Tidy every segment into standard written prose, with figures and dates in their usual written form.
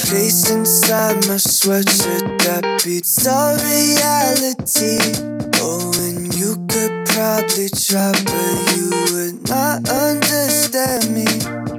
place inside my sweatshirt that beats our reality. Oh, and you could probably try, but you would not understand me.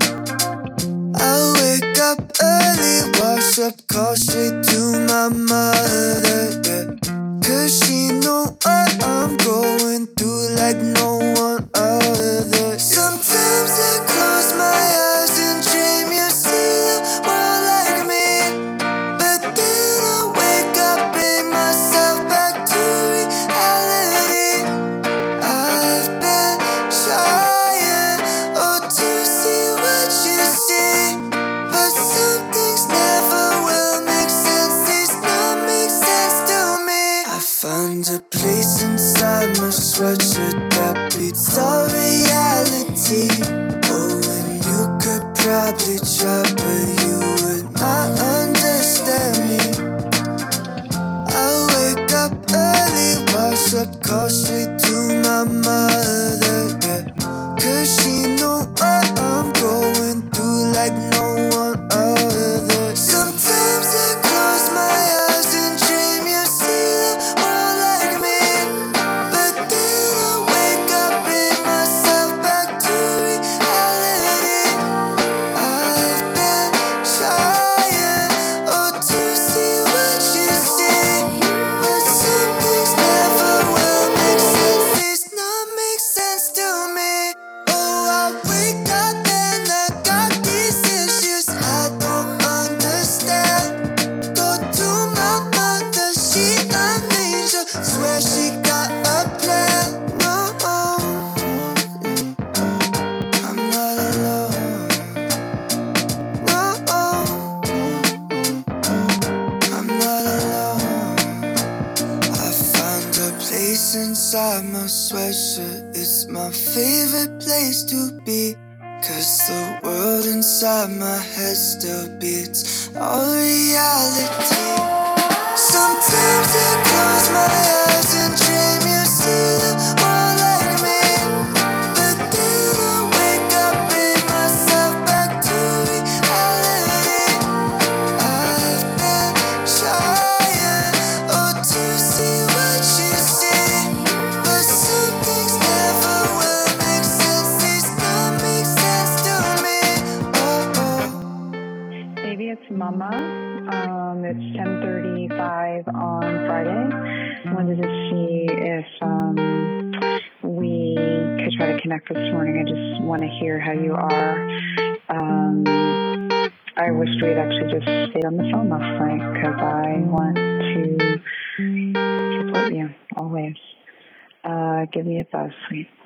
I wake up early, wash up, call straight to my mother, yeah. Cause she know what I'm going through like no one other. Sometimes I close my eyes and dream you see the world like me, but then I wake up, bring myself back to reality. I've been trying, to see what you see, but some things never will make sense. These don't make sense to me. I found a place inside my sweatshirt that beats our reality. Oh, and you could probably try, but you would not understand me. I wake up early, wash up, call straight to my mother, yeah. Cause she know what I'm going through like no one other. Sometimes I close my eyes and dream you see the world like me, but then I wake up, bring myself back to reality. I've been trying, to see what you see, but some things never will make sense. These not make sense to me. Oh, I wake up and I got these issues I don't understand. Go to my mother, she an angel, swear she got a plan. No, I'm not alone. No, I'm not alone. I found a place inside my sweatshirt. It's my favorite place to be, cause the world inside my head still beats all reality. Sometimes I close my eyes and dream you see the world like me, but then I wake up, bring myself back to reality. I've been trying, to see what you see, but some things never will make sense. These don't make sense to me. Baby, it's Mama. It's 10:35 on Friday. Wanted to see if we could try to connect this morning. I just want to hear how you are. I wish we'd actually just stayed on the phone last night because I want to support you always. Give me a buzz, sweet.